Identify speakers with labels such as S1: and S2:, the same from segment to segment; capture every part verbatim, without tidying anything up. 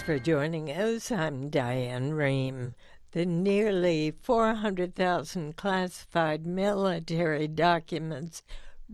S1: for joining us. I'm Diane Rehm. The nearly four hundred thousand classified military documents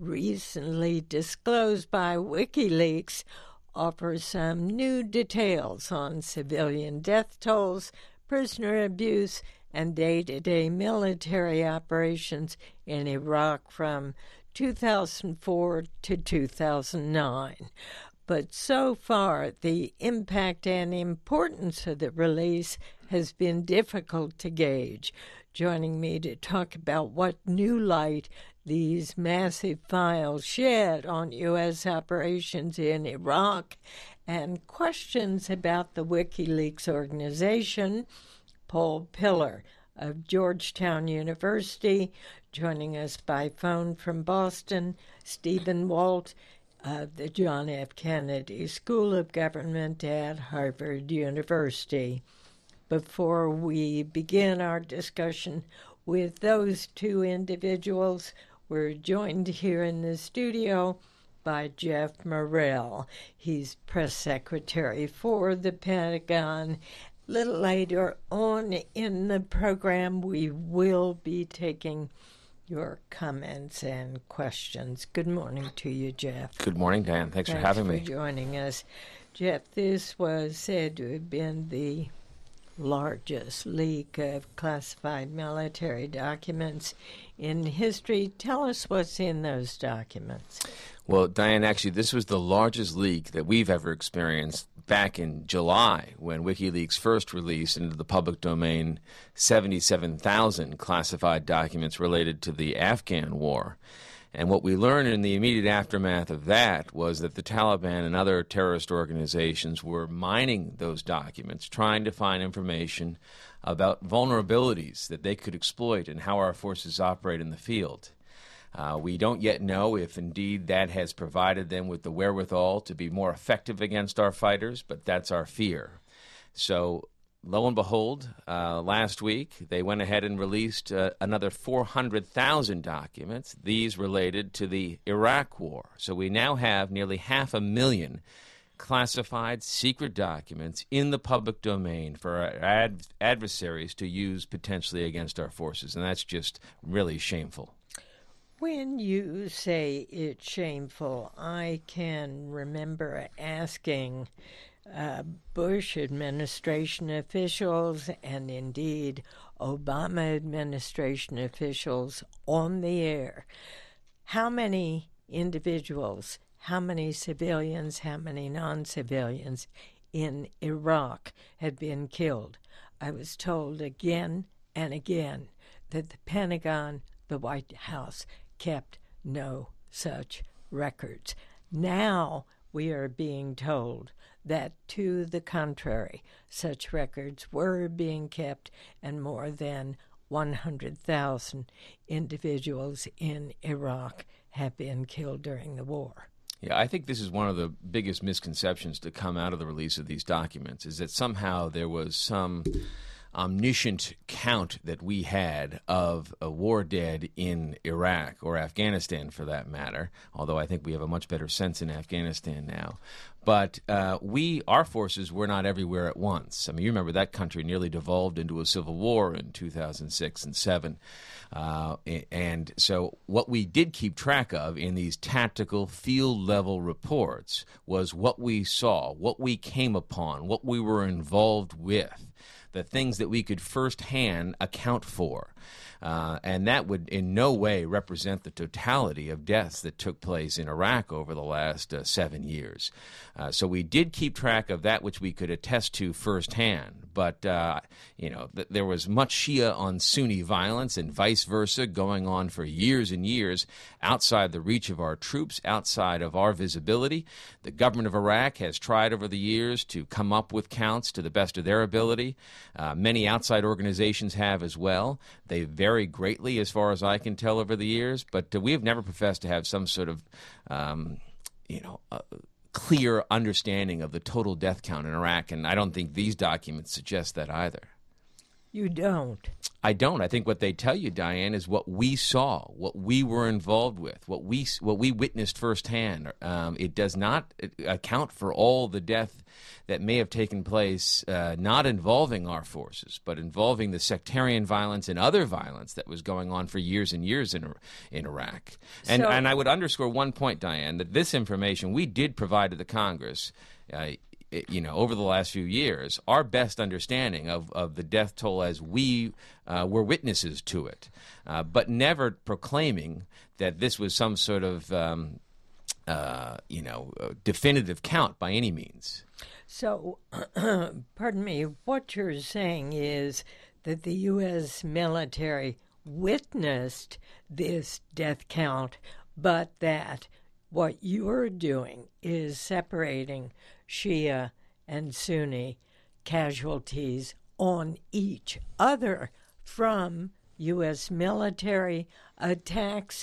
S1: recently disclosed by WikiLeaks offer some new details on civilian death tolls, prisoner abuse, and day-to-day military operations in Iraq from two thousand four to two thousand nine. But so far, the impact and importance of the release has been difficult to gauge. Joining me to talk about what new light these massive files shed on U S operations in Iraq and questions about the WikiLeaks organization, Paul Pillar of Georgetown University, joining us by phone from Boston, Stephen Walt of the John F. Kennedy School of Government at Harvard University. Before we begin our discussion with those two individuals, we're joined here in the studio by Jeff Morrell. He's press secretary for the Pentagon. A little later on in the program, we will be taking your comments and questions. Good morning to you, Jeff.
S2: Good morning, Dan. Thanks,
S1: Thanks
S2: for having
S1: for
S2: me.
S1: joining us. Jeff, this was said to have been the largest leak of classified military documents in history. Tell us what's in those documents.
S2: Well, Diane, actually, this was the largest leak that we've ever experienced back in July when WikiLeaks first released into the public domain seventy-seven thousand classified documents related to the Afghan war. And what we learned in the immediate aftermath of that was that the Taliban and other terrorist organizations were mining those documents, trying to find information about vulnerabilities that they could exploit and how our forces operate in the field. Uh, we don't yet know if indeed that has provided them with the wherewithal to be more effective against our fighters, but that's our fear. So, lo and behold, uh, last week they went ahead and released uh, another four hundred thousand documents, these related to the Iraq war. So we now have nearly half a million classified secret documents in the public domain for our ad- adversaries to use potentially against our forces, and that's just really shameful.
S1: When you say it's shameful, I can remember asking uh, Bush administration officials and indeed Obama administration officials on the air, how many individuals, how many civilians, how many non-civilians in Iraq had been killed. I was told again and again that the Pentagon, the White House, kept no such records. Now we are being told that, to the contrary, such records were being kept and more than one hundred thousand individuals in Iraq have been killed during the war.
S2: Yeah, I think this is one of the biggest misconceptions to come out of the release of these documents, is that somehow there was some omniscient count that we had of uh, war dead in Iraq or Afghanistan, for that matter, although I think we have a much better sense in Afghanistan now. But uh, we, our forces, were not everywhere at once. I mean, you remember that country nearly devolved into a civil war in two thousand six and seven. Uh, and so what we did keep track of in these tactical field-level reports was what we saw, what we came upon, what we were involved with, the things that we could firsthand account for. Uh, and that would in no way represent the totality of deaths that took place in Iraq over the last uh, seven years. Uh, so we did keep track of that which we could attest to firsthand. But, uh, you know, th- there was much Shia on Sunni violence and vice versa going on for years and years outside the reach of our troops, outside of our visibility. The government of Iraq has tried over the years to come up with counts to the best of their ability. Uh, many outside organizations have as well. They vary greatly as far as I can tell over the years, but uh, we have never professed to have some sort of, um, you know, uh, clear understanding of the total death count in Iraq, and I don't think these documents suggest that either.
S1: You don't.
S2: I don't. I think what they tell you, Diane, is what we saw, what we were involved with, what we what we witnessed firsthand. Um, it does not account for all the death that may have taken place, uh, not involving our forces, but involving the sectarian violence and other violence that was going on for years and years in in Iraq. And
S1: So-
S2: and I would underscore one point, Diane, that this information we did provide to the Congress. Uh, you know, over the last few years, our best understanding of, of the death toll as we uh, were witnesses to it, uh, but never proclaiming that this was some sort of, um, uh, you know, uh, definitive count by any means.
S1: So, pardon me, what you're saying is that the U S military witnessed this death count, but that what you're doing is separating Shia and Sunni casualties on each other from U S military attacks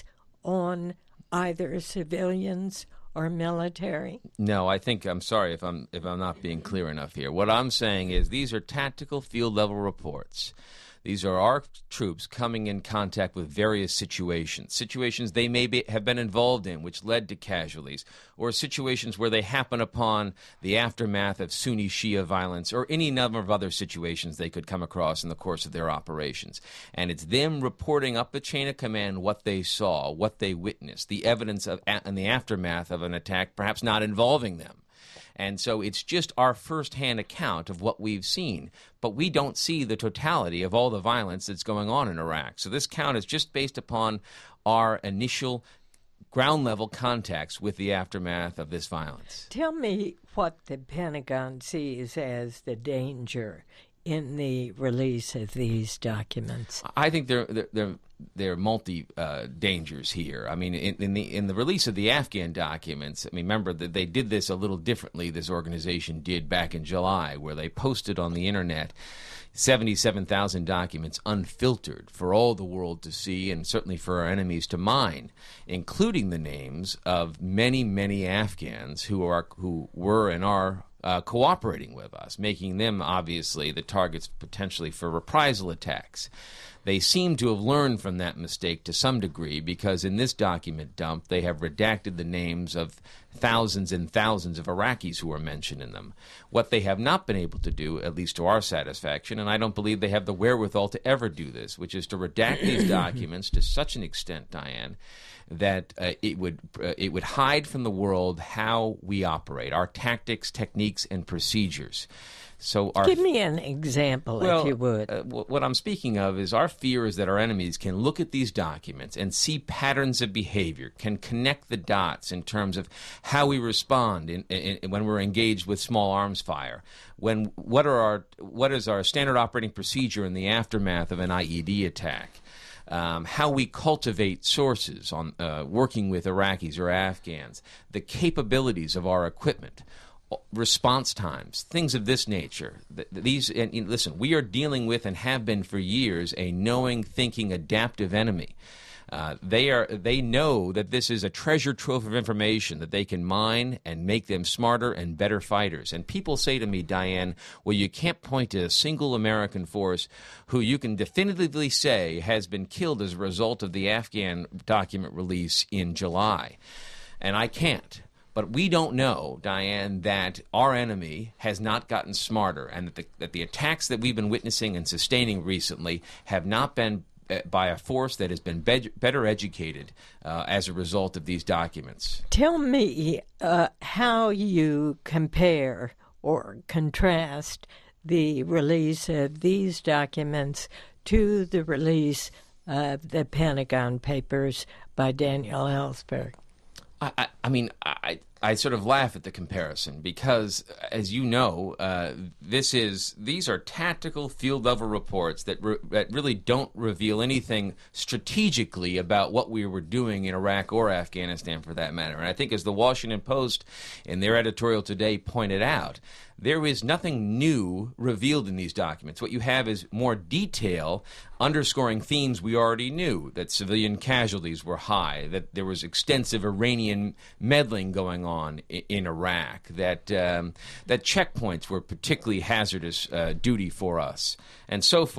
S1: on either civilians or military.
S2: No, I think I'm sorry if I'm if I'm not being clear enough here. What I'm saying is these are tactical field level reports. These are our troops coming in contact with various situations, situations they may be, have been involved in, which led to casualties, or situations where they happen upon the aftermath of Sunni Shia violence, or any number of other situations they could come across in the course of their operations. And it's them reporting up the chain of command what they saw, what they witnessed, the evidence of in the aftermath of an attack, perhaps not involving them. And so it's just our firsthand account of what we've seen. But we don't see the totality of all the violence that's going on in Iraq. So this count is just based upon our initial ground-level contacts with the aftermath of this violence.
S1: Tell me what the Pentagon sees as the danger in the release of these documents.
S2: I think there there there, there are multi uh, dangers here. I mean, in, in the in the release of the Afghan documents, I mean, remember that they did this a little differently. This organization did back in July, where they posted on the internet seventy-seven thousand documents unfiltered for all the world to see, and certainly for our enemies to mine, including the names of many many Afghans who are who were and are Uh, cooperating with us, making them obviously the targets potentially for reprisal attacks. They seem to have learned from that mistake to some degree, because in this document dump they have redacted the names of thousands and thousands of Iraqis who are mentioned in them. What they have not been able to do, at least to our satisfaction, and I don't believe they have the wherewithal to ever do this, which is to redact these documents to such an extent, Diane, that uh, it would uh, it would hide from the world how we operate, our tactics, techniques, and procedures. So our,
S1: Give me an example,
S2: well,
S1: if you would.
S2: Uh, w- what I'm speaking of is our fear is that our enemies can look at these documents and see patterns of behavior, can connect the dots in terms of how we respond in, in, in, when we're engaged with small arms fire. When what are our what is our standard operating procedure in the aftermath of an I E D attack? Um, how we cultivate sources on uh, working with Iraqis or Afghans, the capabilities of our equipment, response times, things of this nature. These, and, and listen, we are dealing with and have been for years a knowing, thinking, adaptive enemy. Uh, they are. They know that this is a treasure trove of information that they can mine and make them smarter and better fighters. And people say to me, Diane, well, you can't point to a single American force who you can definitively say has been killed as a result of the Afghan document release in July. And I can't. But we don't know, Diane, that our enemy has not gotten smarter, and that the, that the attacks that we've been witnessing and sustaining recently have not been by a force that has been be- better educated uh, as a result of these documents.
S1: Tell me uh, how you compare or contrast the release of these documents to the release of the Pentagon Papers by Daniel Ellsberg.
S2: I, I, I mean, I, I sort of laugh at the comparison because, as you know, uh, this is these are tactical field-level reports that re- that really don't reveal anything strategically about what we were doing in Iraq or Afghanistan, for that matter. And I think, as the Washington Post, in their editorial today, pointed out, there is nothing new revealed in these documents. What you have is more detail underscoring themes we already knew, that civilian casualties were high, that there was extensive Iranian meddling going on in, in Iraq, that um, that checkpoints were particularly hazardous uh, duty for us, and so forth.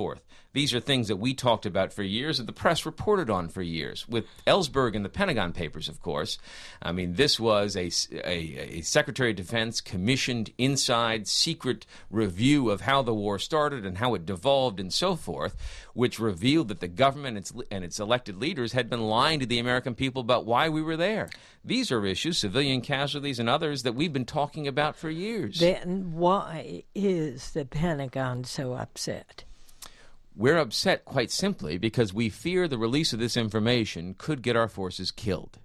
S2: These are things that we talked about for years, that the press reported on for years. With Ellsberg and the Pentagon Papers, of course, I mean, this was a, a, a Secretary of Defense commissioned inside secret review of how the war started and how it devolved and so forth, which revealed that the government and its, and its elected leaders had been lying to the American people about why we were there. These are issues, civilian casualties and others, that we've been talking about for years.
S1: Then why is the Pentagon so upset?
S2: We're upset quite simply because we fear the release of this information could get our forces killed.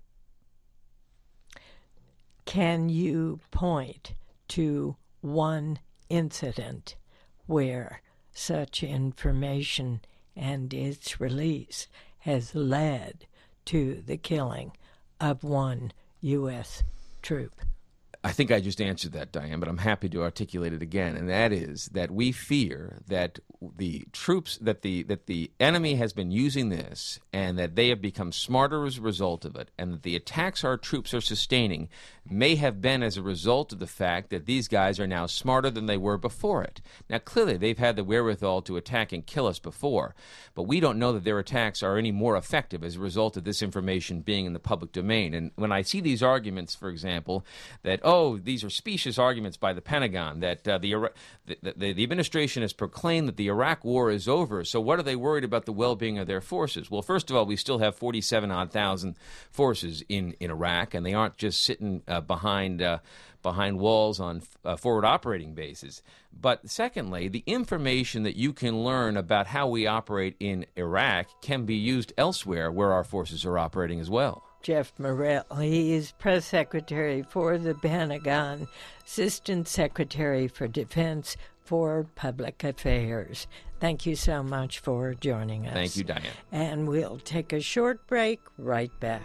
S1: Can you point to one incident where such information and its release has led to the killing of one U S troop?
S2: I think I just answered that, Diane, but I'm happy to articulate it again, and that is that we fear that the troops, that the that the enemy has been using this, and that they have become smarter as a result of it, and that the attacks our troops are sustaining may have been as a result of the fact that these guys are now smarter than they were before it. Now, clearly, they've had the wherewithal to attack and kill us before, but we don't know that their attacks are any more effective as a result of this information being in the public domain. And when I see these arguments, for example, that, oh, these are specious arguments by the Pentagon, that uh, the, the, the, the administration has proclaimed that the Iraq war is over, so what are they worried about the well-being of their forces? Well, first of all, we still have forty-seven odd thousand forces in, in Iraq, and they aren't just sitting uh, behind uh, behind walls on uh, forward operating bases. But secondly, the information that you can learn about how we operate in Iraq can be used elsewhere where our forces are operating as well.
S1: Jeff Morrell, he is Press Secretary for the Pentagon, Assistant Secretary for Defense for Public Affairs. Thank you so much for joining us.
S2: Thank you, Diane.
S1: And we'll take a short break, right back.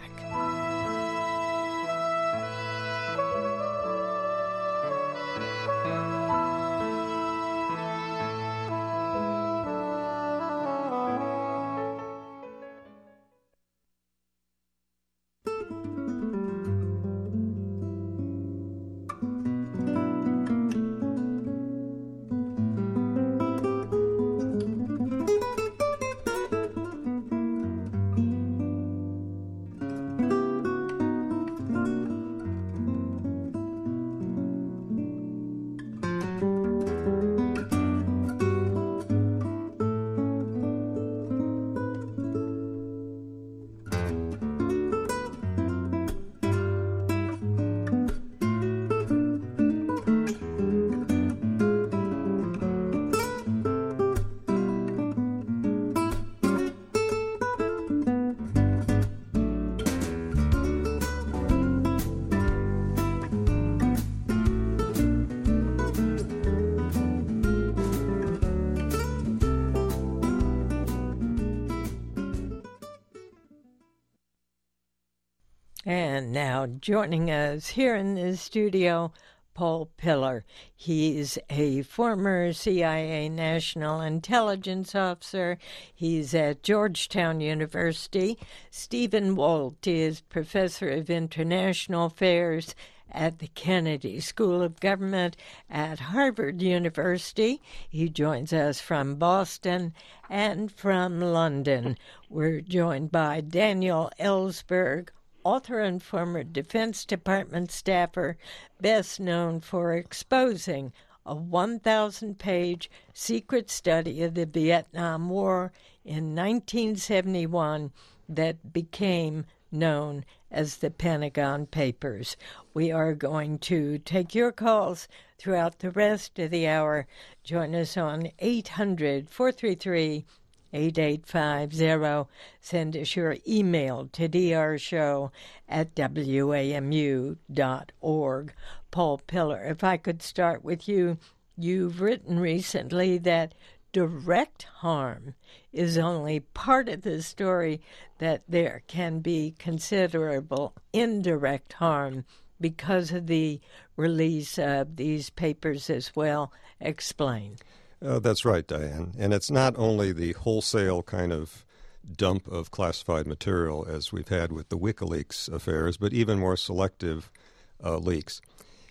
S1: And now joining us here in the studio, Paul Pillar. He's a former C I A National Intelligence Officer. He's at Georgetown University. Stephen Walt is Professor of International Affairs at the Kennedy School of Government at Harvard University. He joins us from Boston and from London. We're joined by Daniel Ellsberg, author and former Defense Department staffer, best known for exposing a one thousand page secret study of the Vietnam War in nineteen seventy-one that became known as the Pentagon Papers. We are going to take your calls throughout the rest of the hour. Join us on eight hundred, four three three, eight eight five zero. Send us your email to drshow at w a m u dot org. Paul Pillar, if I could start with you, you've written recently that direct harm is only part of the story, that there can be considerable indirect harm because of the release of these papers as well. Explain.
S3: Uh, that's right, Diane. And it's not only the wholesale kind of dump of classified material as we've had with the WikiLeaks affairs, but even more selective uh, leaks.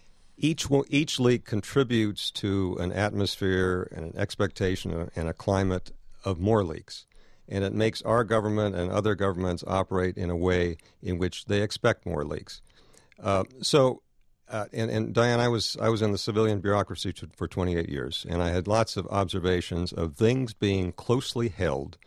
S3: Each each leak contributes to an atmosphere and an expectation and a climate of more leaks. And it makes our government and other governments operate in a way in which they expect more leaks. Uh, so, uh, and, and Diane, I was I was in the civilian bureaucracy t- for twenty-eight years, and I had lots of observations of things being closely held,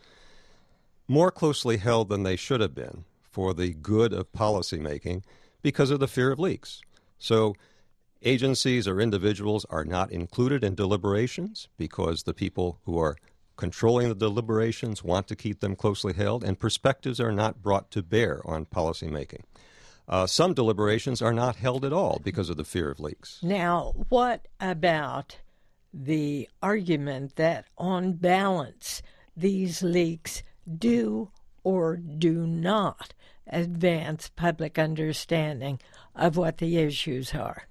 S3: more closely held than they should have been for the good of policymaking because of the fear of leaks. So agencies or individuals are not included in deliberations because the people who are controlling the deliberations want to keep them closely held, and perspectives are not brought to bear on policymaking. Uh, some deliberations are not held at all because of the fear of leaks.
S1: Now, what about the argument that on balance these leaks do or do not advance public understanding of what the issues are?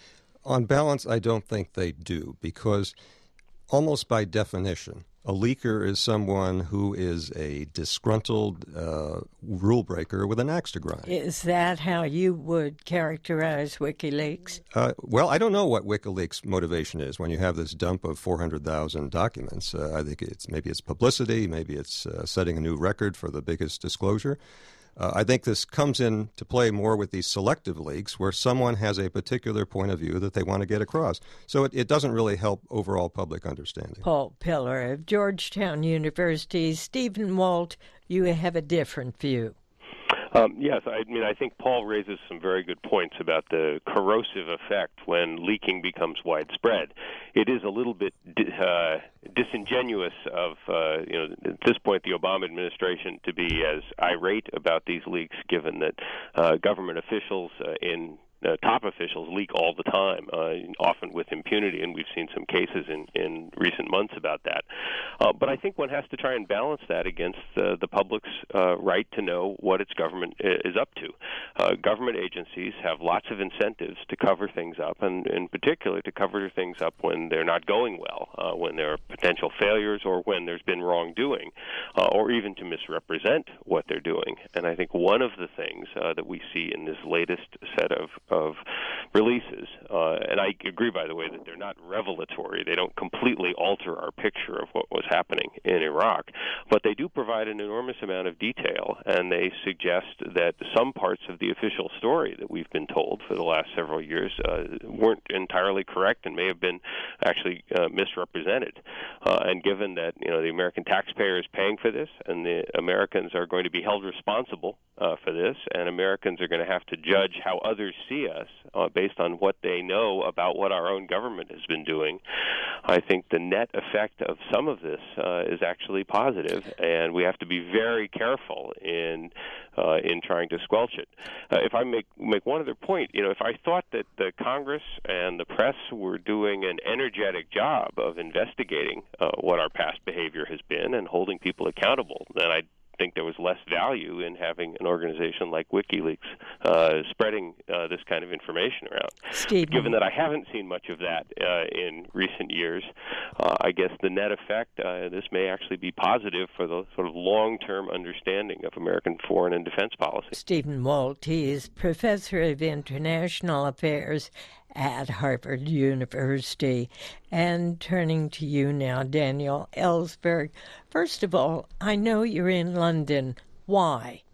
S3: On balance, I don't think they do, because almost by definition, a leaker is someone who is a disgruntled uh, rule breaker with an axe to grind.
S1: Is that how you would characterize WikiLeaks?
S3: Uh, well, I don't know what WikiLeaks' motivation is when you have this dump of four hundred thousand documents. Uh, I think it's maybe it's publicity, maybe it's uh, setting a new record for the biggest disclosure. Uh, I think this comes into play more with these selective leaks where someone has a particular point of view that they want to get across. So it, it doesn't really help overall public understanding.
S1: Paul Pillar of Georgetown University. Stephen Walt, you have a different view.
S4: Um, yes, I mean, I think Paul raises some very good points about the corrosive effect when leaking becomes widespread. It is a little bit uh, disingenuous of, uh, you know, at this point, the Obama administration to be as irate about these leaks, given that uh, government officials uh, in Uh, top officials leak all the time, uh, often with impunity, and we've seen some cases in, in recent months about that. Uh, but I think one has to try and balance that against uh, the public's uh, right to know what its government is up to. Uh, government agencies have lots of incentives to cover things up, and in particular to cover things up when they're not going well, uh, when there are potential failures or when there's been wrongdoing, uh, or even to misrepresent what they're doing. And I think one of the things uh, that we see in this latest set of of releases, uh, and I agree, by the way, that they're not revelatory. They don't completely alter our picture of what was happening in Iraq, but they do provide an enormous amount of detail, and they suggest that some parts of the official story that we've been told for the last several years uh, weren't entirely correct and may have been actually uh, misrepresented. Uh, and given that, you know, the American taxpayer is paying for this, and the Americans are going to be held responsible uh, for this, and Americans are going to have to judge how others see us uh, based on what they know about what our own government has been doing, I think the net effect of some of this uh, is actually positive, and we have to be very careful in uh, in trying to squelch it. Uh, if I make make one other point, you know, if I thought that the Congress and the press were doing an energetic job of investigating uh, what our past behavior has been and holding people accountable, then I'd think there was less value in having an organization like WikiLeaks uh, spreading uh, this kind of information around.
S1: Stephen.
S4: Given that I haven't seen much of that uh, in recent years, uh, I guess the net effect, uh, this may actually be positive for the sort of long-term understanding of American foreign and defense policy. Stephen
S1: Walt, he is professor of international affairs at Harvard University. And turning to you now, Daniel Ellsberg. First of all, I know you're in London. Why?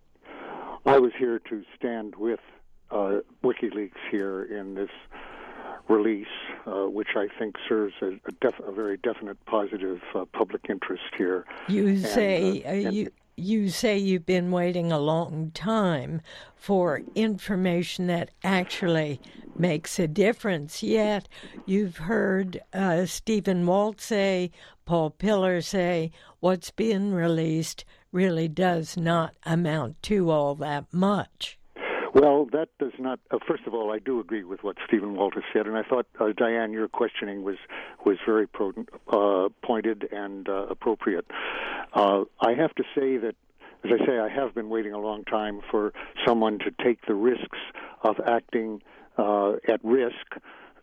S5: I was here to stand with uh, WikiLeaks here in this release, uh, which I think serves a, a, def- a very definite positive uh, public interest here.
S1: You
S5: and,
S1: say
S5: uh,
S1: uh, you. You say you've been waiting a long time for information that actually makes a difference, yet you've heard uh, Stephen Walt say, Paul Pillar say, what's been released really does not amount to all that much.
S5: Well, that does not. Uh, first of all, I do agree with what Stephen Walt has said, and I thought, uh, Diane, your questioning was was very pro- uh, pointed and uh, appropriate. Uh, I have to say that, as I say, I have been waiting a long time for someone to take the risks of acting uh, at risk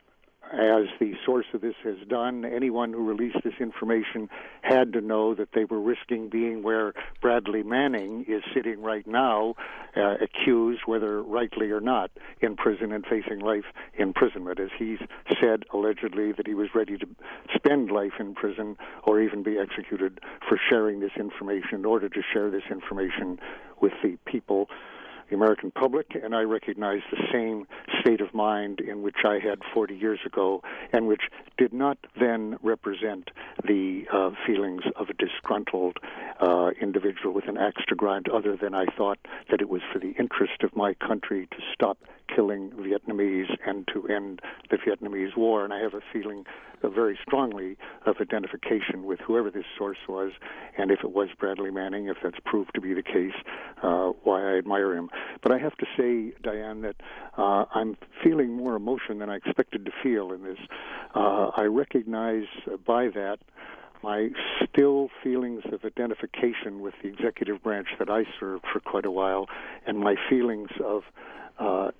S5: as the source of this has done, anyone who released this information had to know that they were risking being where Bradley Manning is sitting right now, uh, accused, whether rightly or not, in prison and facing life imprisonment, as he's said allegedly that he was ready to spend life in prison or even be executed for sharing this information in order to share this information with the people, the American public, and I recognize the same state of mind in which I had forty years ago, and which did not then represent the uh, feelings of a disgruntled uh, individual with an axe to grind, other than I thought that it was for the interest of my country to stop killing Vietnamese and to end the Vietnamese War. And I have a feeling uh, very strongly of identification with whoever this source was, and if it was Bradley Manning, if that's proved to be the case, uh, why I admire him. But I have to say, Diane, that uh, I'm feeling more emotion than I expected to feel in this. Uh, I recognize uh, by that my still feelings of identification with the executive branch that I served for quite a while, and my feelings of uh,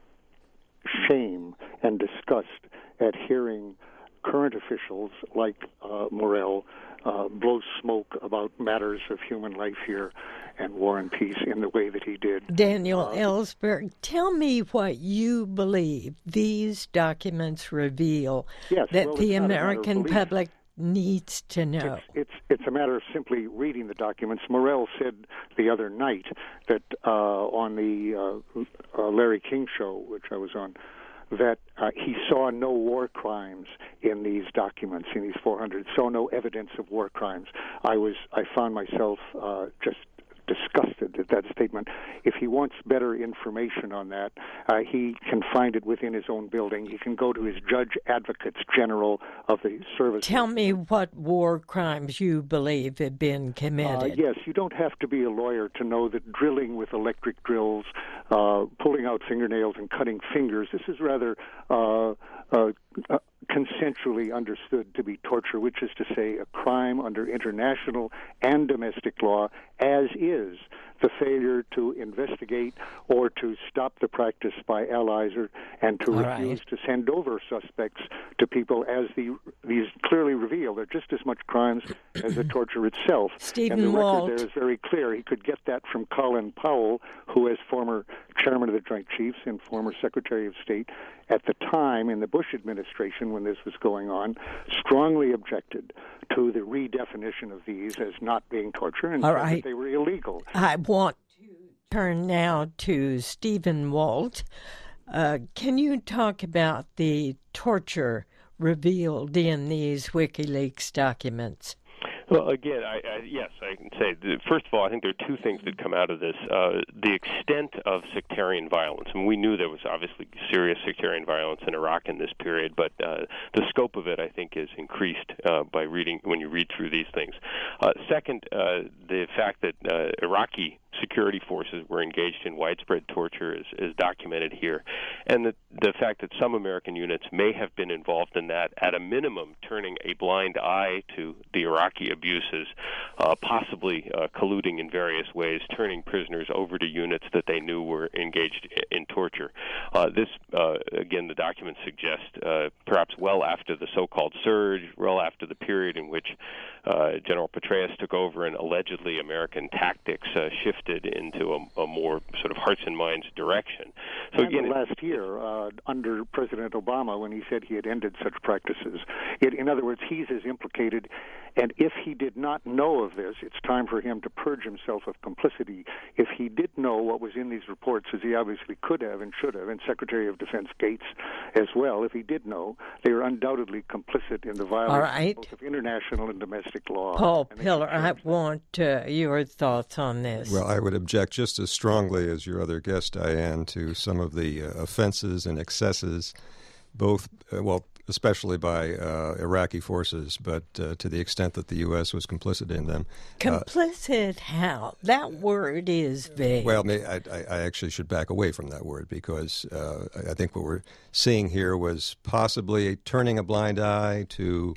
S5: shame and disgust at hearing current officials like uh, Morell uh, blow smoke about matters of human life here and war and peace in the way that he did.
S1: Daniel
S5: uh,
S1: Ellsberg, tell me what you believe these documents reveal
S5: yes,
S1: that
S5: well,
S1: the
S5: it's not a matter of
S1: American
S5: belief.
S1: public needs to know.
S5: It's, it's it's a matter of simply reading the documents. Morell said the other night that uh, on the uh, uh, Larry King show, which I was on, that uh, he saw no war crimes in these documents, in these four hundred, saw no evidence of war crimes. I was, I found myself uh, just disgusted at that statement. If he wants better information on that, uh, he can find it within his own building. He can go to his Judge Advocates General of the service.
S1: Tell me what war crimes you believe have been committed.
S5: Uh, yes, you don't have to be a lawyer to know that drilling with electric drills, uh, pulling out fingernails and cutting fingers, this is rather uh, uh, uh, consensually understood to be torture, which is to say a crime under international and domestic law, as is the failure to investigate or to stop the practice by allies or, and to
S1: All
S5: refuse
S1: right.
S5: to send over suspects to people, as the, these clearly reveal. They're just as much crimes as the torture itself.
S1: Stephen
S5: and the
S1: Walt.
S5: record there is very clear. He could get that from Colin Powell, who, as former chairman of the Joint Chiefs and former Secretary of State at the time in the Bush administration when this was going on, strongly objected to the redefinition of these as not being torture and
S1: All
S5: said
S1: right.
S5: that they were illegal.
S1: I want to turn now to Stephen Walt. Uh, can you talk about the torture revealed in these WikiLeaks documents?
S4: Well, again, I, I, yes, I can say, first of all, I think there are two things that come out of this. Uh, the extent of sectarian violence, and we knew there was obviously serious sectarian violence in Iraq in this period, but uh, the scope of it, I think, is increased uh, by reading, when you read through these things. Uh, second, uh, the fact that uh, Iraqi security forces were engaged in widespread torture is, is documented here. And the, the fact that some American units may have been involved in that, at a minimum, turning a blind eye to the Iraqi abuses, uh, possibly uh, colluding in various ways, turning prisoners over to units that they knew were engaged in torture. Uh, this, uh, again, the documents suggest uh, perhaps well after the so-called surge, well after the period in which uh, General Petraeus took over and allegedly American tactics uh, shifted into a, a more sort of hearts and minds direction. So
S5: and
S4: again,
S5: last year, uh, under President Obama, when he said he had ended such practices, it, in other words, he's as implicated. And if he did not know of this, it's time for him to purge himself of complicity. If he did know what was in these reports, as he obviously could have and should have, and Secretary of Defense Gates as well, if he did know, they are undoubtedly complicit in the violation
S1: right.
S5: both of international and domestic law.
S1: Paul
S5: And they
S1: Pillar,
S5: should
S1: I
S5: charge them.
S1: want uh, your thoughts on this.
S3: Well, I would object just as strongly as your other guest, Diane, to some of the uh, offenses and excesses, both, uh, well, especially by uh, Iraqi forces, but uh, to the extent that the U S was complicit in them.
S1: Complicit uh, how? That word is vague.
S3: Well, I, I actually should back away from that word because uh, I think what we're seeing here was possibly turning a blind eye to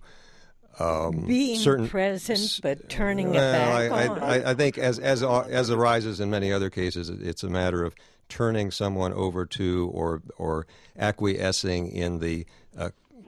S3: Um,
S1: being
S3: certain,
S1: present but turning
S3: well,
S1: it back
S3: I,
S1: on.
S3: I, I think as as as arises in many other cases, it's a matter of turning someone over to or or acquiescing in the uh,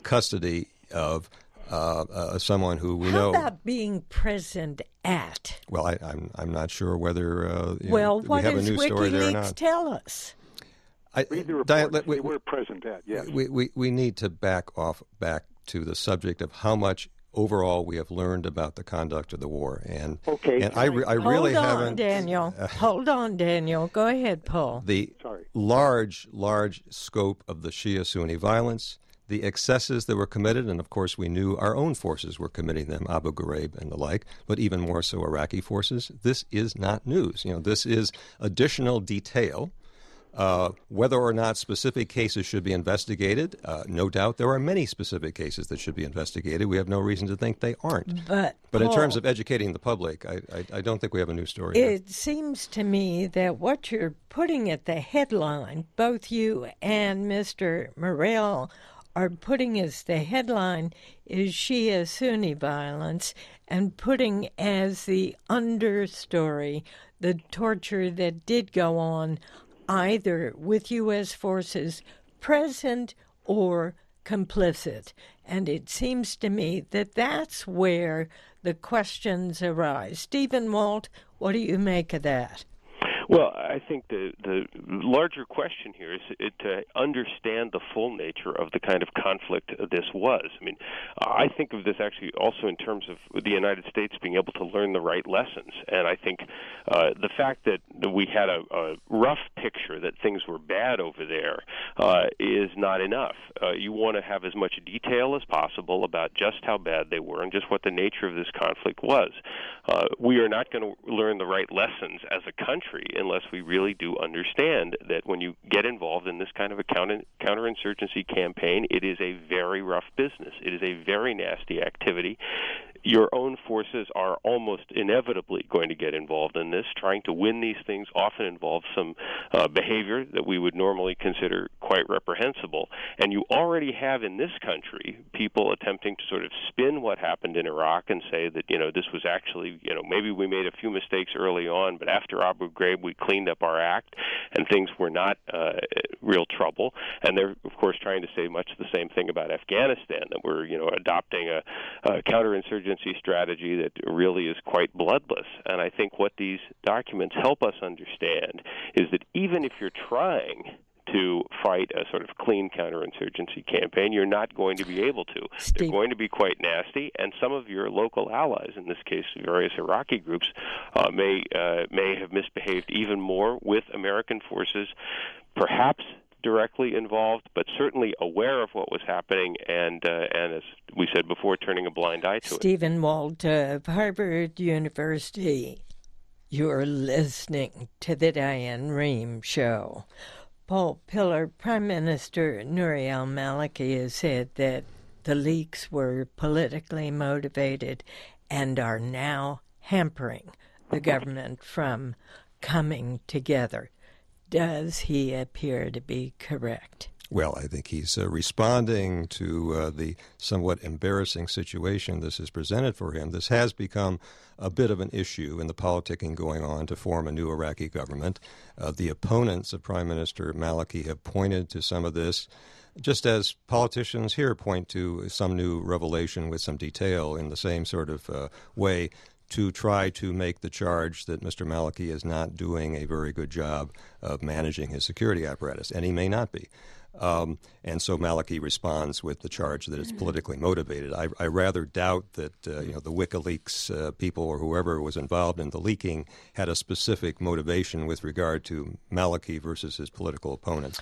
S3: custody of uh, uh, someone who we
S1: How
S3: know.
S1: How about being present at?
S3: Well, I, I'm I'm not sure whether uh, you
S1: well,
S3: know,
S1: what
S3: we have a
S1: does
S3: news story there or
S1: WikiLeaks
S3: not.
S1: tell us?
S3: I,
S5: Read the
S3: Diane,
S5: reports.
S3: let- we,
S5: They were present at, yes.
S3: we, we we need to back off back to the subject of how much overall we have learned about the conduct of the war, and
S5: Okay,
S3: and
S5: can
S3: I,
S5: I-
S3: re- I really
S1: Hold on,
S3: haven't
S1: Daniel. Hold on, Daniel. Go ahead, Paul.
S3: the
S5: Sorry.
S3: large large scope of the Shia Sunni violence, the excesses that were committed, and of course we knew our own forces were committing them, Abu Ghraib and the like, but even more so Iraqi forces. This is not news. You know, this is additional detail. Uh, whether or not specific cases should be investigated, uh, no doubt there are many specific cases that should be investigated. We have no reason to think they aren't.
S1: But,
S3: But in
S1: Paul,
S3: terms of educating the public, I, I, I don't think we have a new story here.
S1: it seems to me that what you're putting at the headline, both you and Mister Morell are putting as the headline is Shia Sunni violence, and putting as the understory the torture that did go on either with U S forces present or complicit. And it seems to me that that's where the questions arise. Stephen Walt, what do you make of that?
S4: Well, I think the the larger question here is to understand the full nature of the kind of conflict this was. I mean, I think of this actually also in terms of the United States being able to learn the right lessons. And I think uh, the fact that we had a, a rough picture that things were bad over there uh, is not enough. Uh, you want to have as much detail as possible about just how bad they were and just what the nature of this conflict was. Uh, we are not going to learn the right lessons as a country unless we really do understand that when you get involved in this kind of a counter, counterinsurgency campaign, it is a very rough business. It is a very nasty activity. Your own forces are almost inevitably going to get involved in this. Trying to win these things often involves some uh, behavior that we would normally consider quite reprehensible. And you already have in this country people attempting to sort of spin what happened in Iraq and say that, you know, this was actually, you know, maybe we made a few mistakes early on, but after Abu Ghraib we cleaned up our act and things were not uh, real trouble. And they're, of course, trying to say much the same thing about Afghanistan, that we're, you know, adopting a, a counterinsurgency strategy that really is quite bloodless. And I think what these documents help us understand is that even if you're trying to fight a sort of clean counterinsurgency campaign, you're not going to be able to.
S1: Steve.
S4: They're going to be quite nasty, and some of your local allies, in this case various Iraqi groups, uh, may uh, may have misbehaved even more with American forces, perhaps directly involved, but certainly aware of what was happening, and uh, and as we said before, turning a blind eye to it.
S1: Stephen Walt of Harvard University. You're listening to the Diane Rehm Show. Paul Pillar, Prime Minister Nouri al-Maliki has said that the leaks were politically motivated and are now hampering the government from coming together. Does he appear to be correct?
S3: Well, I think he's uh, responding to uh, the somewhat embarrassing situation this has presented for him. This has become a bit of an issue in the politicking going on to form a new Iraqi government. Uh, the opponents of Prime Minister Maliki have pointed to some of this, just as politicians here point to some new revelation with some detail in the same sort of uh, way, to try to make the charge that Mister Maliki is not doing a very good job of managing his security apparatus, and he may not be. Um, and so Maliki responds with the charge that it's politically motivated. I, I rather doubt that uh, you know the WikiLeaks uh, people or whoever was involved in the leaking had a specific motivation with regard to Maliki versus his political opponents.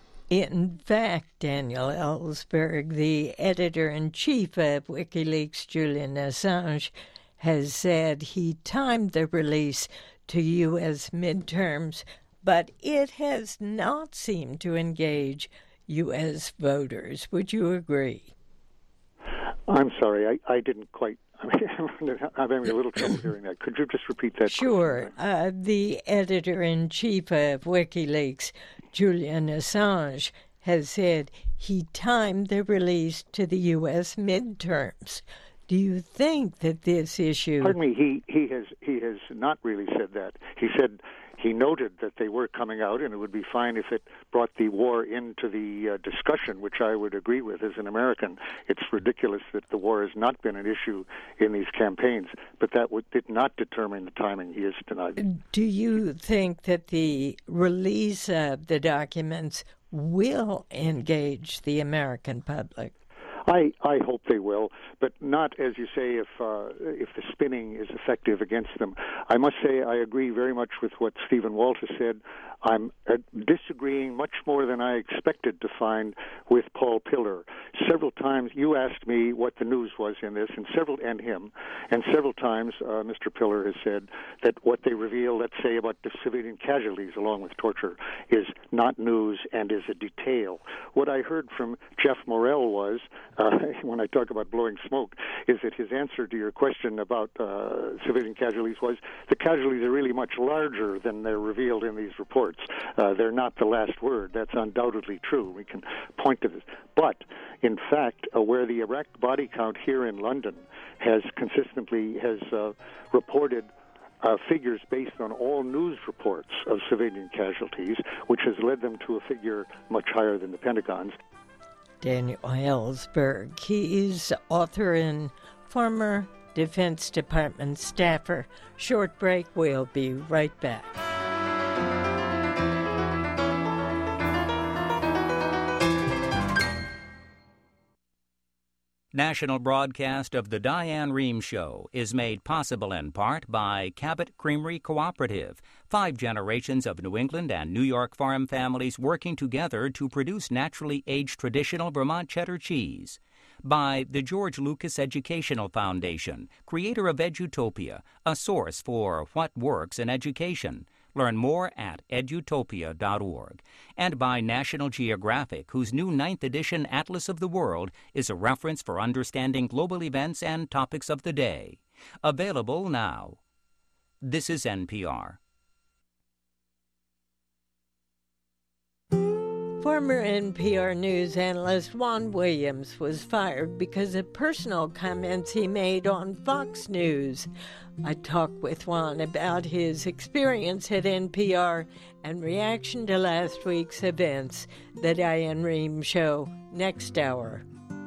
S1: In fact, Daniel Ellsberg, the editor-in-chief of WikiLeaks, Julian Assange, has said he timed the release to U S midterms, but it has not seemed to engage U S voters. Would you agree?
S5: I'm sorry, I, I didn't quite. I mean, I'm having a little trouble hearing that. Could you just repeat that?
S1: Sure. Uh, the editor-in-chief of WikiLeaks, Julian Assange, has said he timed the release to the U S midterms. Do you think that this issue...
S5: Pardon me, he, he has he has not really said that. He said he noted that they were coming out, and it would be fine if it brought the war into the uh, discussion, which I would agree with as an American. It's ridiculous that the war has not been an issue in these campaigns, but that would, did not determine the timing he is tonight.
S1: Do you think that the release of the documents will engage the American public?
S5: I, I hope they will, but not, as you say, if uh, if the spinning is effective against them. I must say I agree very much with what Stephen Walter said. I'm uh, disagreeing much more than I expected to find with Paul Pillar. Several times you asked me what the news was in this, and several and him, and several times uh, Mister Pillar has said that what they reveal, let's say, about the civilian casualties along with torture, is not news and is a detail. What I heard from Jeff Morrell was, uh, when I talk about blowing smoke, is that his answer to your question about uh, civilian casualties was the casualties are really much larger than they're revealed in these reports. Uh, they're not the last word. That's undoubtedly true. We can point to this. But, in fact, uh, where the Iraq body count here in London has consistently has uh, reported uh, figures based on all news reports of civilian casualties, which has led them to a figure much higher than the Pentagon's.
S1: Daniel Ellsberg. He is author and former Defense Department staffer. Short break. We'll be right back.
S6: National broadcast of the Diane Rehm Show is made possible in part by Cabot Creamery Cooperative, five generations of New England and New York farm families working together to produce naturally aged traditional Vermont cheddar cheese. By the George Lucas Educational Foundation, creator of Edutopia, a source for what works in education. Learn more at edutopia dot org. And by National Geographic, whose new ninth edition Atlas of the World is a reference for understanding global events and topics of the day. Available now. This is N P R.
S1: Former N P R News analyst Juan Williams was fired because of personal comments he made on Fox News. I talked with Juan about his experience at N P R and reaction to last week's events. The Diane Rehm Show, next hour.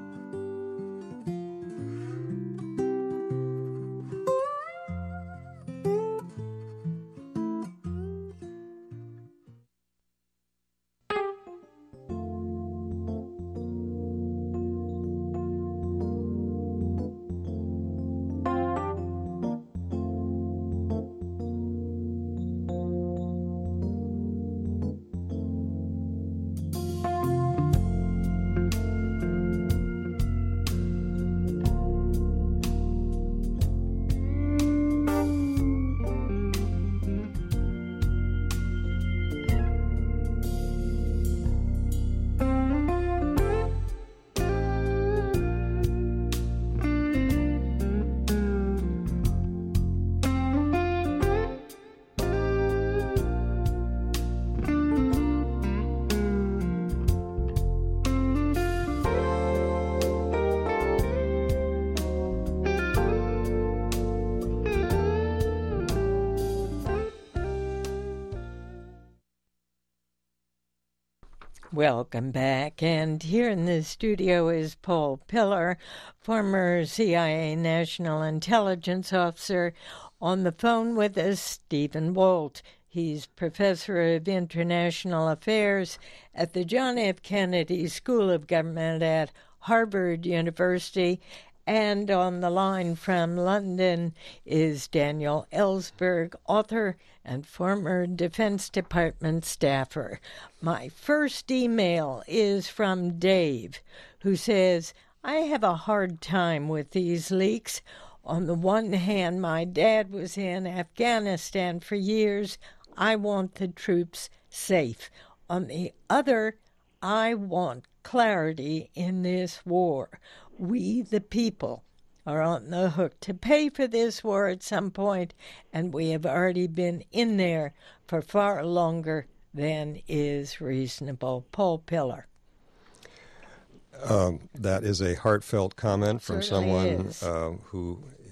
S1: Welcome back, and here in the studio is Paul Pillar, former C I A National Intelligence Officer. On the phone with us, Stephen Walt. He's Professor of International Affairs at the John F. Kennedy School of Government at Harvard University. And on the line from London is Daniel Ellsberg, author and former Defense Department staffer. My first email is from Dave, who says, I have a hard time with these leaks. On the one hand, my dad was in Afghanistan for years. I want the troops safe. On the other, I want clarity in this war. We, the people, are on the hook to pay for this war at some point, and we have already been in there for far longer than is reasonable. Paul Pillar.
S3: Um, that is a heartfelt comment from
S1: Certainly
S3: someone uh, who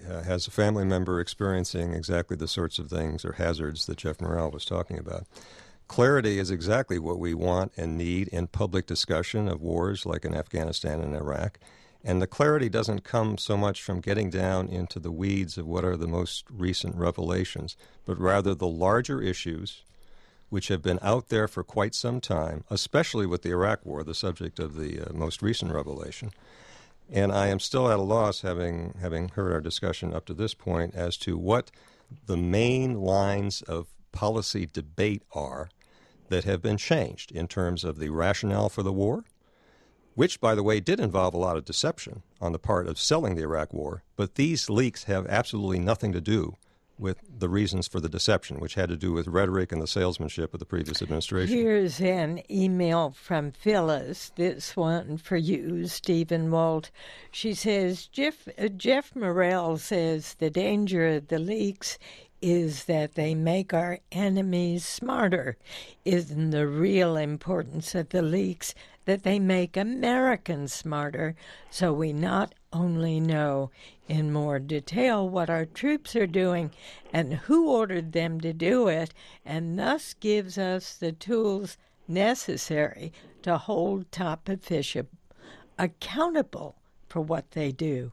S3: uh, has a family member experiencing exactly the sorts of things or hazards that Jeff Morrell was talking about. Clarity is exactly what we want and need in public discussion of wars like in Afghanistan and Iraq. And the clarity doesn't come so much from getting down into the weeds of what are the most recent revelations, but rather the larger issues which have been out there for quite some time, especially with the Iraq War, the subject of the uh, most recent revelation. And I am still at a loss, having having heard our discussion up to this point, as to what the main lines of policy debate are that have been changed in terms of the rationale for the war, which, by the way, did involve a lot of deception on the part of selling the Iraq War. But these leaks have absolutely nothing to do with the reasons for the deception, which had to do with rhetoric and the salesmanship of the previous administration.
S1: Here's an email from Phyllis, this one for you, Stephen Walt. She says, Jeff, uh, Jeff Morrell says the danger of the leaks is that they make our enemies smarter. Isn't the real importance of the leaks that they make Americans smarter, so we not only know in more detail what our troops are doing and who ordered them to do it, and thus gives us the tools necessary to hold top officials accountable for what they do?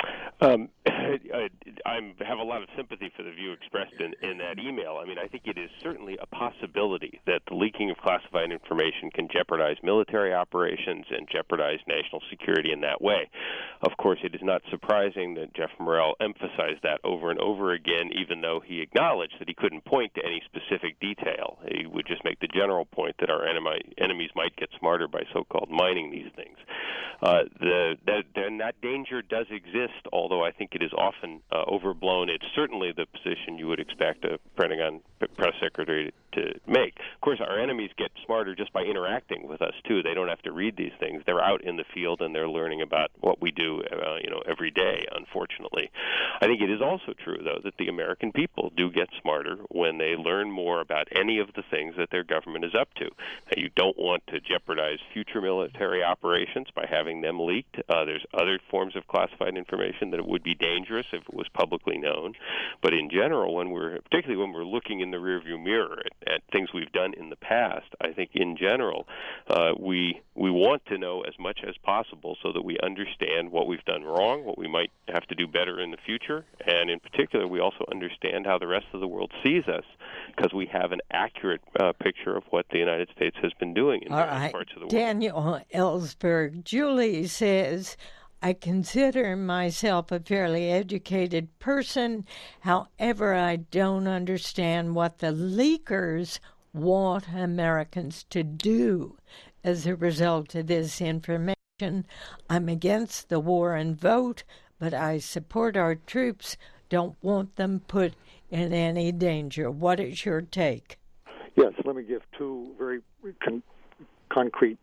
S4: Um, I, I have a lot of sympathy for the view expressed in, in that email. I mean, I think it is certainly a possibility that the leaking of classified information can jeopardize military operations and jeopardize national security in that way. Of course, it is not surprising that Jeff Morrell emphasized that over and over again, even though he acknowledged that he couldn't point to any specific detail. He would just make the general point that our enemy, enemies might get smarter by so-called mining these things. Uh, the, that, then that danger does exist, although I think it is often uh, overblown. It's certainly the position you would expect a Pentagon press secretary to make. Of course, our enemies get smarter just by interacting with us, too. They don't have to read these things. They're out in the field, and they're learning about what we do uh, you know, every day, unfortunately. I think it is also true, though, that the American people do get smarter when they learn more about any of the things that their government is up to. Now, you don't want to jeopardize future military operations by having them leaked. Uh, there's other forms of classified information that it would be dangerous if it was publicly known. But in general, when we're, particularly when we're looking in the rearview mirror at, at things we've done in the past, I think in general, uh, we we want to know as much as possible so that we understand what we've done wrong, what we might have to do better in the future, and in particular, we also understand how the rest of the world sees us because we have an accurate uh, picture of what the United States has been doing in
S1: All
S4: various
S1: right.
S4: parts of the world.
S1: Daniel Ellsberg. Julie says, I consider myself a fairly educated person. However, I don't understand what the leakers want Americans to do as a result of this information. I'm against the war and vote, but I support our troops, don't want them put in any danger. What is your take?
S5: Yes, let me give two very con- concrete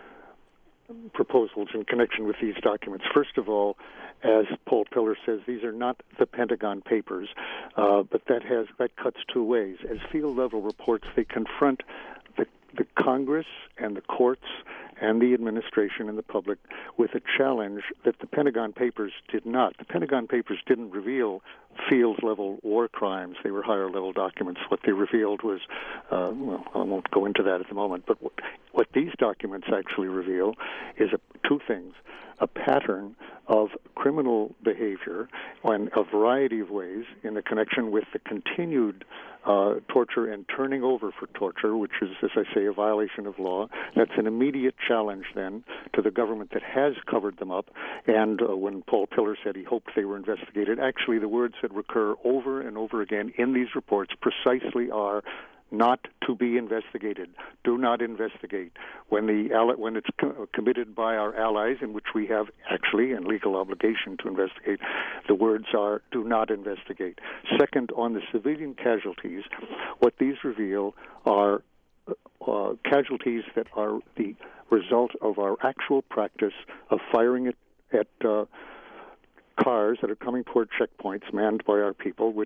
S5: proposals in connection with these documents. First of all, as Paul Pillar says, these are not the Pentagon papers, uh, but that has that cuts two ways. As field-level reports, they confront the, the Congress and the courts and the administration and the public with a challenge that the Pentagon papers did not. The Pentagon papers didn't reveal field-level war crimes. They were higher-level documents. What they revealed was, uh, well, I won't go into that at the moment, but what, what these documents actually reveal is a, two things. A pattern of criminal behavior in a variety of ways in the connection with the continued uh, torture and turning over for torture, which is, as I say, a violation of law. That's an immediate challenge, then, to the government that has covered them up. And uh, when Paul Pillar said he hoped they were investigated, actually the words that recur over and over again in these reports precisely are not to be investigated. Do not investigate. When the when it's co- committed by our allies, in which we have actually a legal obligation to investigate, the words are do not investigate. Second, on the civilian casualties, what these reveal are uh, casualties that are the result of our actual practice of firing at, at uh, cars that are coming toward checkpoints manned by our people, which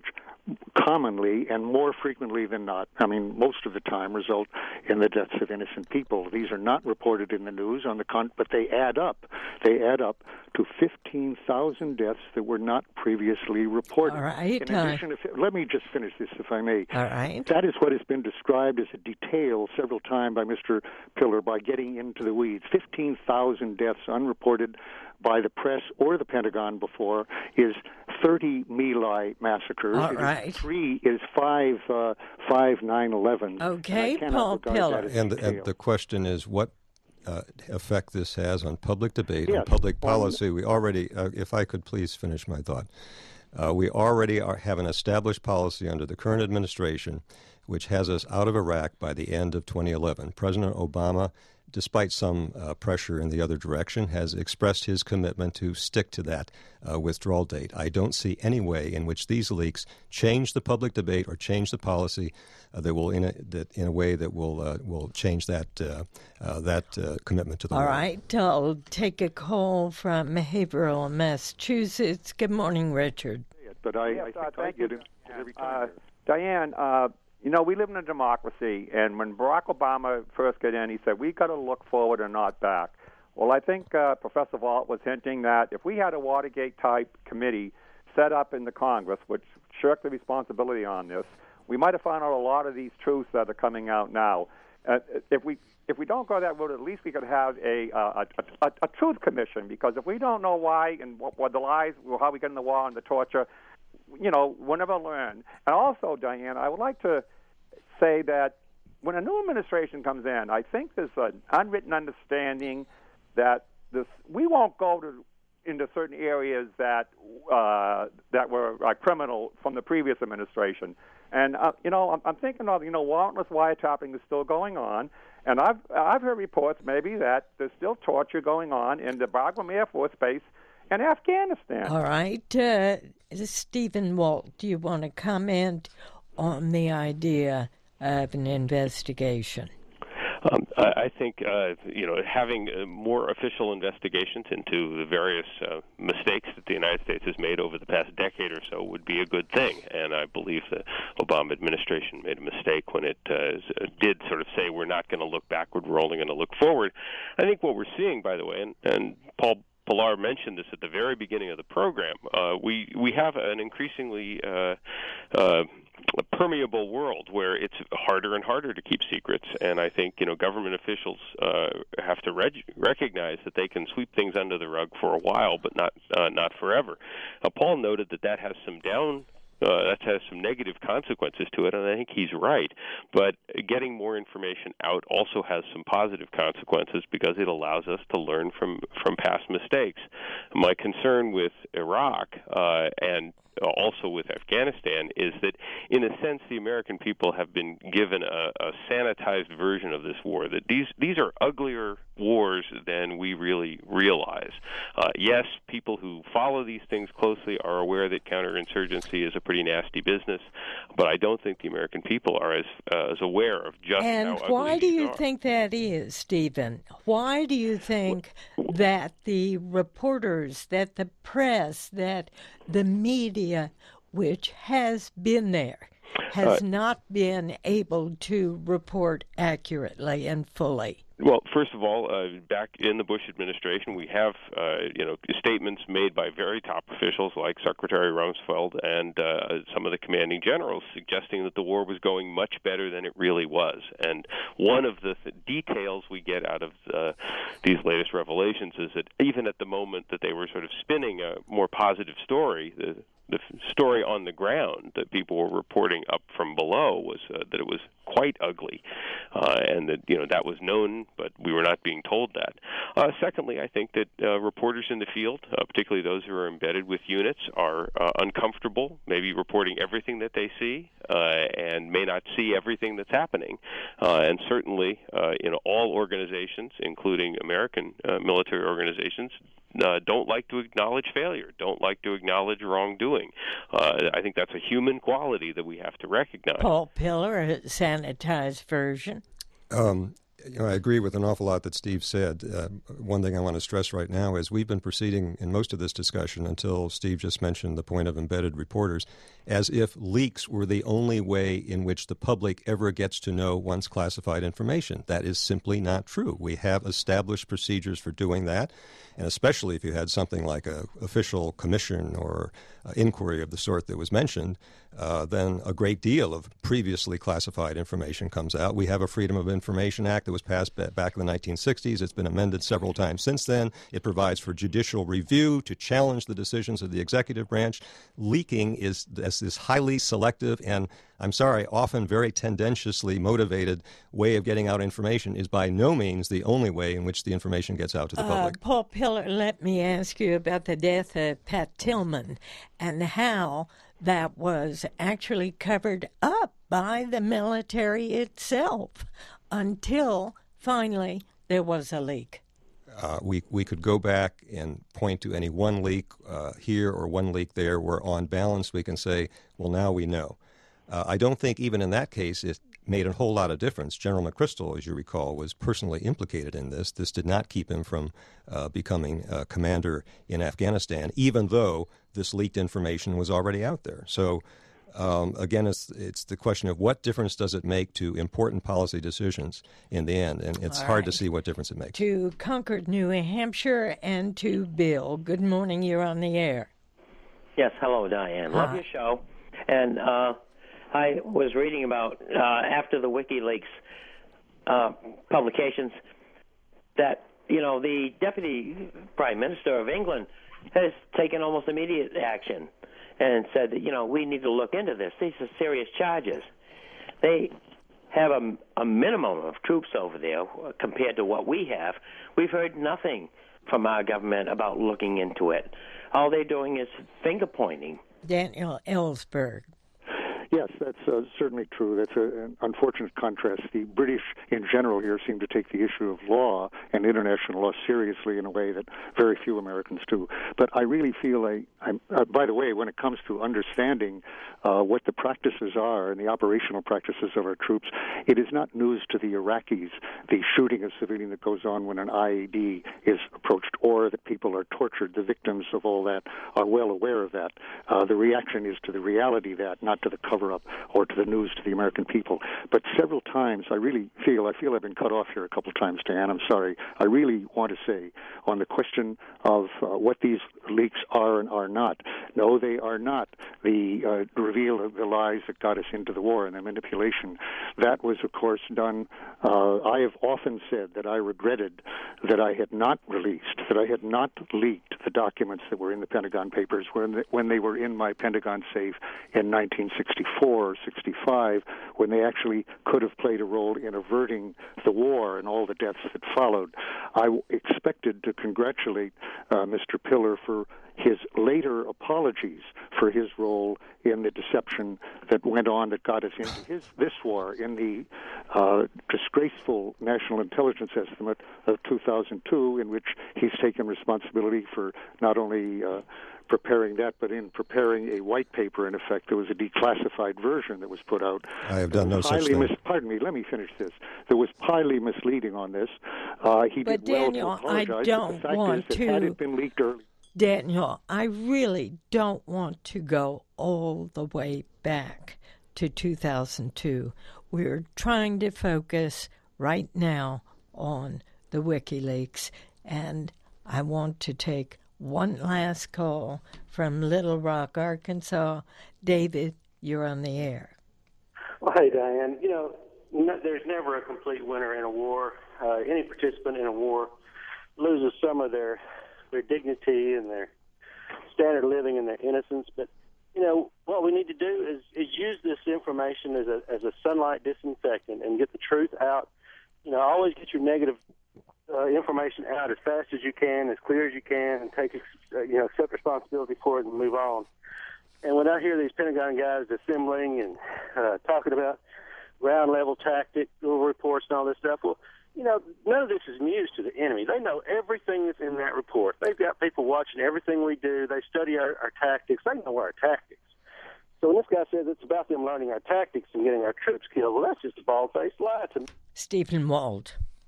S5: commonly and more frequently than not, I mean, most of the time, result in the deaths of innocent people. These are not reported in the news, on the con- but they add up. They add up to fifteen thousand deaths that were not previously reported.
S1: All right.
S5: In addition, if, let me just finish this, if I may.
S1: All right.
S5: That is what has been described as a detail several times by Mister Pillar by getting into the weeds. fifteen thousand deaths unreported by the press or the Pentagon before is thirty My Lai massacres.
S1: All
S5: it
S1: right.
S5: Is three is five uh, five nine eleven.
S1: Okay, Paul Pillar.
S3: And the, and the question is what uh, effect this has on public debate,
S5: Yes.
S3: on public
S5: Well,
S3: policy. We already, uh, if I could please finish my thought, uh, we already are, have an established policy under the current administration which has us out of Iraq by the end of twenty eleven. President Obama, despite some uh, pressure in the other direction, has expressed his commitment to stick to that uh, withdrawal date. I don't see any way in which these leaks change the public debate or change the policy uh, that will, in a, that in a way that will uh, will change that uh, uh, that uh, commitment to the
S1: All
S3: war.
S1: right, I'll take a call from Haverhill, Massachusetts. Good morning, Richard.
S5: But I,
S7: Yes,
S5: I think
S7: uh,
S5: I
S7: thank
S5: get
S7: you.
S5: it every
S7: Uh,
S5: time.
S7: Diane, uh, you know, we live in a democracy, and when Barack Obama first got in, he said, we got to look forward and not back. Well, I think uh, Professor Vault was hinting that if we had a Watergate-type committee set up in the Congress, which shirked the responsibility on this, we might have found out a lot of these truths that are coming out now. Uh, if we if we don't go that route, at least we could have a, uh, a, a, a truth commission, because if we don't know why and what, what the lies, how we get in the war and the torture, you know, we'll never learn. And also, Diane, I would like to say that when a new administration comes in, I think there's an unwritten understanding that this we won't go to into certain areas that uh, that were uh, criminal from the previous administration. And uh, you know, I'm, I'm thinking of you know, warrantless wiretapping is still going on, and I've I've heard reports maybe that there's still torture going on in the Bagram Air Force Base in Afghanistan.
S1: All right, uh, Stephen Walt, do you want to comment on the idea of an investigation?
S4: Um, I I think uh, you know having uh, more official investigations into the various uh, mistakes that the United States has made over the past decade or so would be a good thing. And I believe the Obama administration made a mistake when it uh, did sort of say we're not going to look backward, we're only going to look forward. I think what we're seeing, by the way, and, and Paul Pillar mentioned this at the very beginning of the program, uh, we we have an increasingly uh, uh, a permeable world where it's harder and harder to keep secrets, and I think you know government officials uh, have to reg- recognize that they can sweep things under the rug for a while, but not uh, not forever. Uh, Paul noted that that has some down. Uh, that has some negative consequences to it, and I think he's right. But getting more information out also has some positive consequences because it allows us to learn from, from past mistakes. My concern with Iraq uh, and also with Afghanistan is that, in a sense, the American people have been given a, a sanitized version of this war, that these these are uglier wars than we really realize. Uh, yes, people who follow these things closely are aware that counterinsurgency is a pretty nasty business, but I don't think the American people are as uh, as aware of just
S1: and
S4: how ugly
S1: why do
S4: these
S1: you
S4: are.
S1: think that is, Stephen? Why do you think that the reporters, that the press, that the media, which has been there, has
S4: Uh,
S1: not been able to report accurately and fully?
S4: Well, first of all, uh, back in the Bush administration, we have, uh, you know, statements made by very top officials like Secretary Rumsfeld and uh, some of the commanding generals suggesting that the war was going much better than it really was. And one of the th- details we get out of uh, these latest revelations is that even at the moment that they were sort of spinning a more positive story, the the story on the ground that people were reporting up from below was uh, that it was quite ugly, uh, and that you know that was known, but we were not being told that. Uh, secondly, I think that uh, reporters in the field, uh, particularly those who are embedded with units, are uh, uncomfortable, maybe reporting everything that they see, uh, and may not see everything that's happening. Uh, and certainly, uh, in all organizations, including American uh, military organizations, Uh, don't like to acknowledge failure, don't like to acknowledge wrongdoing. Uh, I think that's a human quality that we have to recognize.
S1: Paul Pillar, a sanitized version.
S3: Um, you know, I agree with an awful lot that Steve said. Uh, one thing I want to stress right now is we've been proceeding in most of this discussion until Steve just mentioned the point of embedded reporters, as if leaks were the only way in which the public ever gets to know one's classified information. That is simply not true. We have established procedures for doing that, and especially if you had something like an official commission or uh, inquiry of the sort that was mentioned, uh, then a great deal of previously classified information comes out. We have a Freedom of Information Act that was passed back in the nineteen sixties. It's been amended several times since then. It provides for judicial review to challenge the decisions of the executive branch. Leaking is this highly selective and, I'm sorry, often very tendentiously motivated way of getting out information is by no means the only way in which the information gets out to the
S1: uh,
S3: public.
S1: Paul Pillar, let me ask you about the death of Pat Tillman and how that was actually covered up by the military itself until finally there was a leak.
S3: Uh, we we could go back and point to any one leak uh, here or one leak there where on balance we can say, well, now we know. Uh, I don't think even in that case it made a whole lot of difference. General McChrystal, as you recall, was personally implicated in this. This did not keep him from uh, becoming uh, commander in Afghanistan, even though this leaked information was already out there. So, um, again, it's it's the question of what difference does it make to important policy decisions in the end, and it's
S1: All
S3: hard
S1: right.
S3: to see what difference it makes.
S1: To Concord, New Hampshire, and to Bill. Good morning. You're on the air.
S8: Yes, hello, Diane. Love
S1: Hi.
S8: your show. And uh, I was reading about, uh, after the WikiLeaks uh, publications, that, you know, the Deputy Prime Minister of England has taken almost immediate action and said that, you know, we need to look into this. These are serious charges. They have a, a minimum of troops over there compared to what we have. We've heard nothing from our government about looking into it. All they're doing is finger-pointing.
S1: Daniel Ellsberg.
S5: Yes, that's uh, certainly true. That's a, an unfortunate contrast. The British, in general, here seem to take the issue of law and international law seriously in a way that very few Americans do. But I really feel like, I'm, uh, by the way, when it comes to understanding uh, what the practices are and the operational practices of our troops, it is not news to the Iraqis, the shooting of civilian that goes on when an I E D is approached, or that people are tortured. The victims of all that are well aware of that. Uh, the reaction is to the reality of that, not to the cover up or to the news to the American people. But several times I really feel, I feel I've been cut off here a couple of times, Dan, I'm sorry. I really want to say on the question of uh, what these leaks are and are not, no, they are not the uh, reveal of the lies that got us into the war and the manipulation. That was, of course, done. Uh, I have often said that I regretted that I had not released, that I had not leaked the documents that were in the Pentagon Papers when they, when they were in my Pentagon safe in nineteen sixty-four or sixty-five, when they actually could have played a role in averting the war and all the deaths that followed. I expected to congratulate uh, Mister Pillar for his later apologies for his role in the deception that went on that got us into his this war in the uh, disgraceful National Intelligence Estimate of two thousand two, in which he's taken responsibility for not only uh, preparing that, but in preparing a white paper, in effect. There was a declassified version that was put out.
S3: I have done no such
S5: highly
S3: thing.
S5: Mis- pardon me, let me finish this. There was highly misleading on this. Uh, he
S1: But
S5: did well
S1: Daniel,
S5: to apologize.
S1: I
S5: but
S1: don't
S5: the fact
S1: want
S5: is that had
S1: to-
S5: it been leaked early.
S1: Daniel, I really don't want to go all the way back to two thousand two. We're trying to focus right now on the WikiLeaks, and I want to take one last call from Little Rock, Arkansas. David, you're on the air.
S9: Well, hey, Diane, you know, no, there's never a complete winner in a war. Uh, any participant in a war loses some of their their dignity and their standard of living and their innocence. But, you know, what we need to do is, is use this information as a as a sunlight disinfectant and get the truth out. You know, always get your negative uh, information out as fast as you can, as clear as you can, and take, uh, you know, accept responsibility for it and move on. And when I hear these Pentagon guys assembling and uh, talking about ground-level tactical reports and all this stuff, well, you know, none of this is news to the enemy. They know everything that's in that report. They've got people watching everything we do. They study our, our tactics. They know our tactics. So when this guy says it's about them learning our tactics and getting our troops killed, well, that's just a bald-faced lie to me.
S1: Stephen Wald.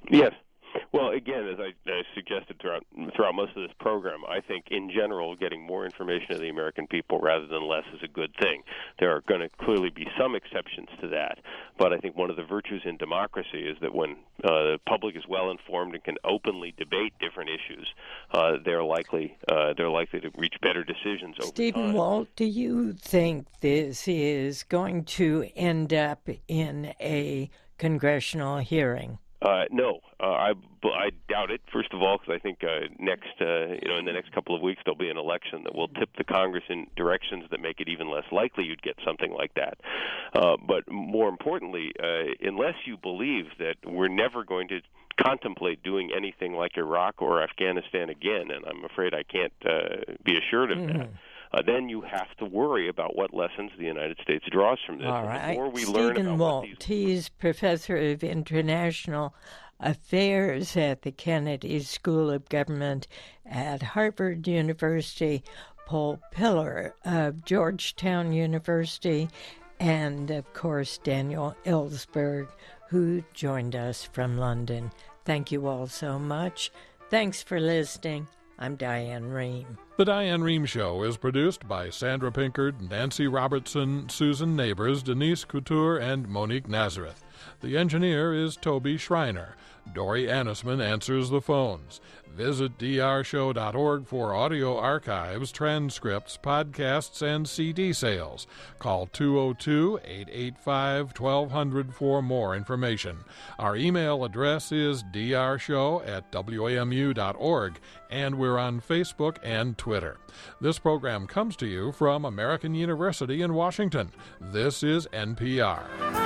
S4: Yes. Well, again, as I, I suggested throughout throughout most of this program, I think in general getting more information to the American people rather than less is a good thing. There are going to clearly be some exceptions to that, but I think one of the virtues in democracy is that when uh, the public is well informed and can openly debate different issues, uh, they're likely uh, they're likely to reach better decisions over
S1: Stephen
S4: time.
S1: Walt, do you think this is going to end up in a congressional hearing?
S4: Uh, no, uh, I, I doubt it. First of all, because I think uh, next, uh, you know, in the next couple of weeks there'll be an election that will tip the Congress in directions that make it even less likely you'd get something like that. Uh, but more importantly, uh, unless you believe that we're never going to contemplate doing anything like Iraq or Afghanistan again, and I'm afraid I can't uh, be assured of mm-hmm. that. Uh, then you have to worry about what lessons the United States draws from this.
S1: All right.
S4: The more we
S1: Stephen
S4: learn about
S1: Walt,
S4: what these...
S1: he's professor of international affairs at the Kennedy School of Government at Harvard University, Paul Pillar of Georgetown University, and, of course, Daniel Ellsberg, who joined us from London. Thank you all so much. Thanks for listening. I'm Diane Rehm.
S10: The Diane Rehm Show is produced by Sandra Pinkard, Nancy Robertson, Susan Neighbors, Denise Couture, and Monique Nazareth. The engineer is Toby Schreiner. Dory Annisman answers the phones. Visit d r show dot org for audio archives, transcripts, podcasts, and C D sales. Call two oh two, eight eight five, twelve hundred for more information. Our email address is d r show at w a m u dot org, and we're on Facebook and Twitter. This program comes to you from American University in Washington. This is N P R.